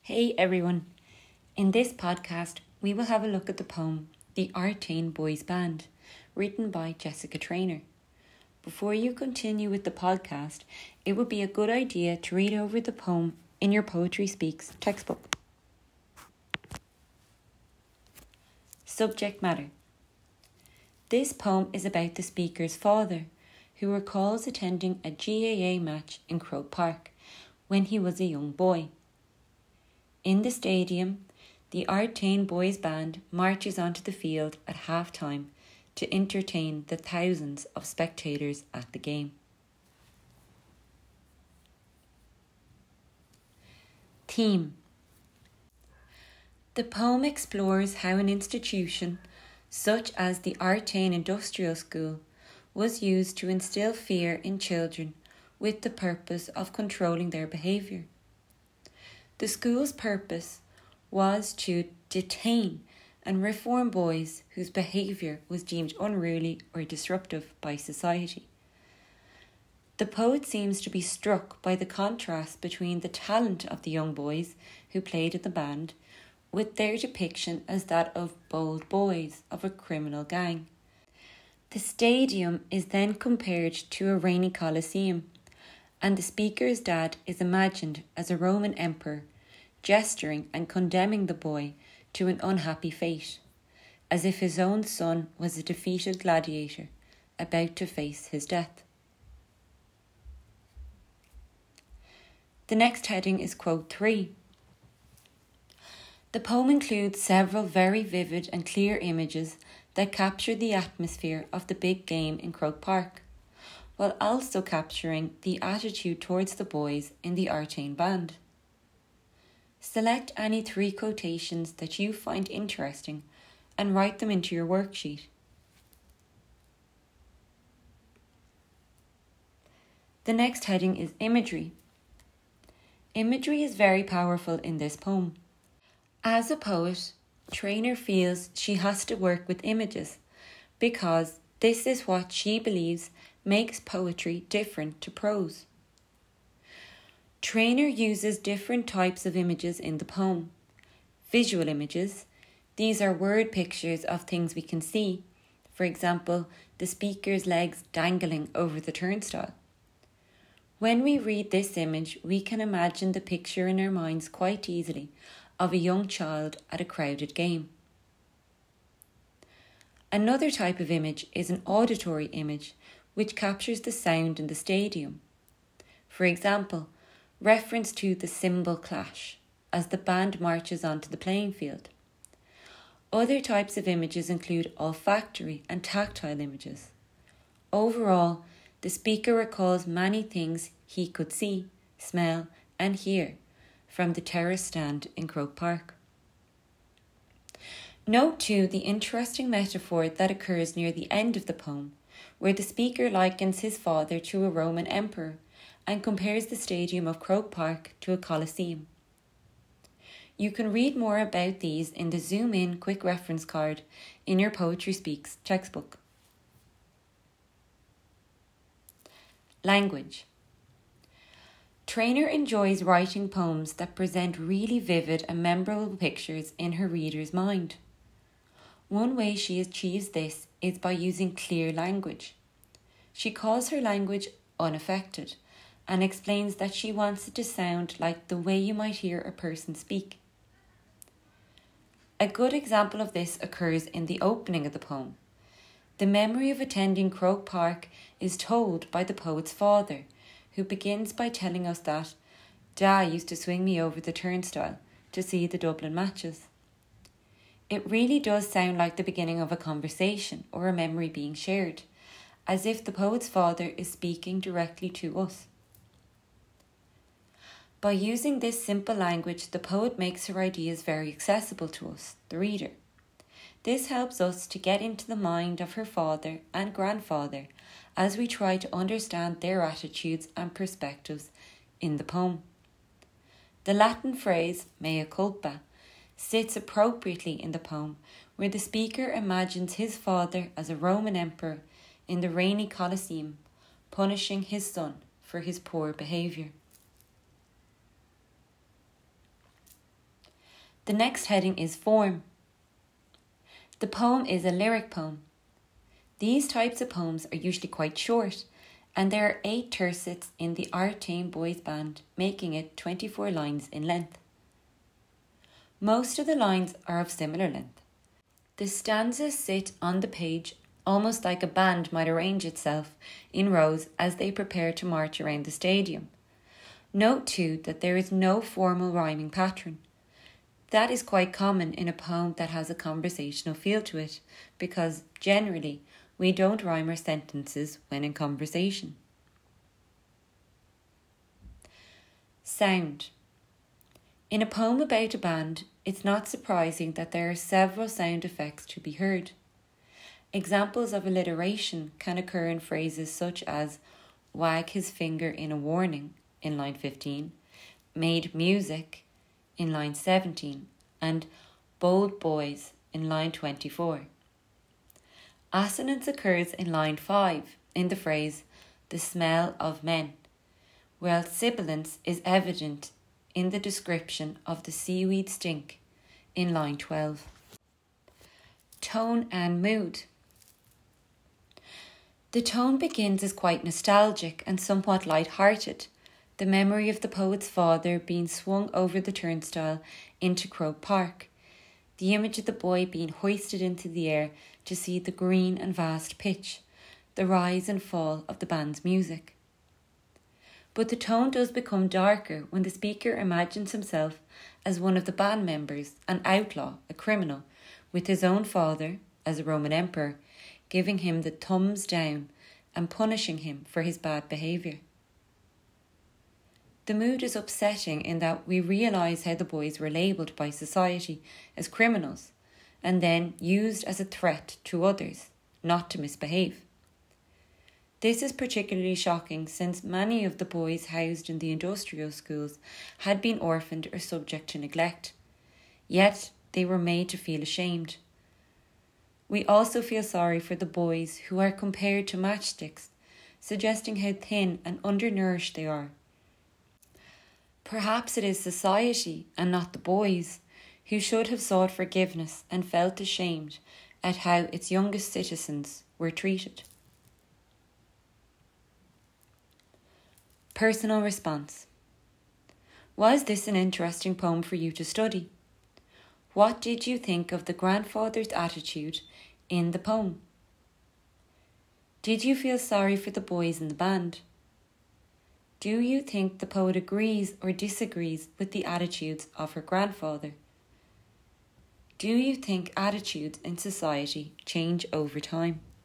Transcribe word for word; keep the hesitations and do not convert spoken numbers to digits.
Hey everyone! In this podcast, we will have a look at the poem The Artane Boys Band, written by Jessica Traynor. Before you continue with the podcast, it would be a good idea to read over the poem in your Poetry Speaks textbook. Subject matter. This poem is about the speaker's father, who recalls attending a G A A match in Croke Park when he was a young boy. In the stadium, the Artane Boys Band marches onto the field at half-time to entertain the thousands of spectators at the game. Theme. The poem explores how an institution, such as the Artane Industrial School, was used to instill fear in children with the purpose of controlling their behaviour. The school's purpose was to detain and reform boys whose behaviour was deemed unruly or disruptive by society. The poet seems to be struck by the contrast between the talent of the young boys who played in the band with their depiction as that of bold boys of a criminal gang. The stadium is then compared to a rainy Colosseum, and the speaker's dad is imagined as a Roman emperor, gesturing and condemning the boy to an unhappy fate, as if his own son was a defeated gladiator about to face his death. The next heading is quote three. The poem includes several very vivid and clear images that capture the atmosphere of the big game in Croke Park, while also capturing the attitude towards the boys in the Artane band. Select any three quotations that you find interesting and write them into your worksheet. The next heading is imagery. Imagery is very powerful in this poem. As a poet, Traynor feels she has to work with images because this is what she believes makes poetry different to prose. Traynor uses different types of images in the poem. Visual images, these are word pictures of things we can see, for example, the speaker's legs dangling over the turnstile. When we read this image, we can imagine the picture in our minds quite easily of a young child at a crowded game. Another type of image is an auditory image, which captures the sound in the stadium. For example, reference to the cymbal clash as the band marches onto the playing field. Other types of images include olfactory and tactile images. Overall, the speaker recalls many things he could see, smell and hear from the terrace stand in Croke Park. Note too the interesting metaphor that occurs near the end of the poem, where the speaker likens his father to a Roman emperor and compares the stadium of Croke Park to a Colosseum. You can read more about these in the Zoom In quick reference card in your Poetry Speaks textbook. Language. Traynor enjoys writing poems that present really vivid and memorable pictures in her reader's mind. One way she achieves this is by using clear language. She calls her language unaffected and explains that she wants it to sound like the way you might hear a person speak. A good example of this occurs in the opening of the poem. The memory of attending Croke Park is told by the poet's father, who begins by telling us that Da used to swing me over the turnstile to see the Dublin matches. It really does sound like the beginning of a conversation or a memory being shared, as if the poet's father is speaking directly to us. By using this simple language, the poet makes her ideas very accessible to us, the reader. This helps us to get into the mind of her father and grandfather as we try to understand their attitudes and perspectives in the poem. The Latin phrase mea culpa sits appropriately in the poem, where the speaker imagines his father as a Roman emperor in the rainy Colosseum, punishing his son for his poor behaviour. The next heading is form. The poem is a lyric poem. These types of poems are usually quite short, and there are eight tercets in the Artane Boys Band, making it twenty-four lines in length. Most of the lines are of similar length. The stanzas sit on the page almost like a band might arrange itself in rows as they prepare to march around the stadium. Note too that there is no formal rhyming pattern. That is quite common in a poem that has a conversational feel to it, because generally we don't rhyme our sentences when in conversation. Sound. In a poem about a band, it's not surprising that there are several sound effects to be heard. Examples of alliteration can occur in phrases such as wag his finger in a warning in line fifteen, made music in line seventeen, and bold boys in line twenty-four. Assonance occurs in line five in the phrase the smell of men, while sibilance is evident in the description of the seaweed stink in line twelve. Tone and mood. The tone begins as quite nostalgic and somewhat light-hearted, the memory of the poet's father being swung over the turnstile into Croke Park, the image of the boy being hoisted into the air to see the green and vast pitch, the rise and fall of the band's music. But the tone does become darker when the speaker imagines himself as one of the band members, an outlaw, a criminal, with his own father, as a Roman emperor, giving him the thumbs down and punishing him for his bad behaviour. The mood is upsetting in that we realise how the boys were labelled by society as criminals and then used as a threat to others not to misbehave. This is particularly shocking since many of the boys housed in the industrial schools had been orphaned or subject to neglect, yet they were made to feel ashamed. We also feel sorry for the boys who are compared to matchsticks, suggesting how thin and undernourished they are. Perhaps it is society and not the boys who should have sought forgiveness and felt ashamed at how its youngest citizens were treated. Personal response. Was this an interesting poem for you to study? What did you think of the grandfather's attitude in the poem? Did you feel sorry for the boys in the band? Do you think the poet agrees or disagrees with the attitudes of her grandfather? Do you think attitudes in society change over time?